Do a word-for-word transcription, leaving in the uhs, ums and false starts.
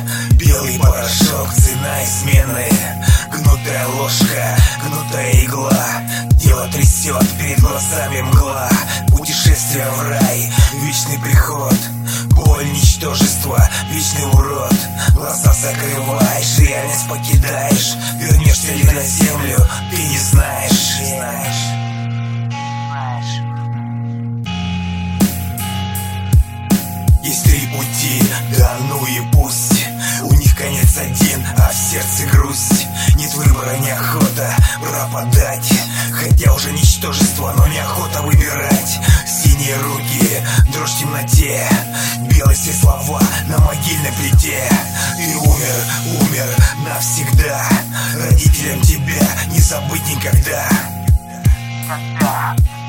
белый порошок, цена измены, гнутая ложка, гнутая игла. Тело трясет, перед глазами мгла. Путешествие в рай, вечный приход. Боль, ничтожество, вечный урод. Глаза закрываешь, реальность покидаешь. Вернешься ли на землю, ты не знаешь. Есть три пути, да ну и пусть. У них конец один, а в сердце грусть. Нет выбора, неохота пропадать. Хотя уже ничтожество, но неохота выбирать. Синие руки, дрожь в темноте, белые все слова на могильной плите. Ты умер, умер навсегда. Родителям тебя не забыть никогда.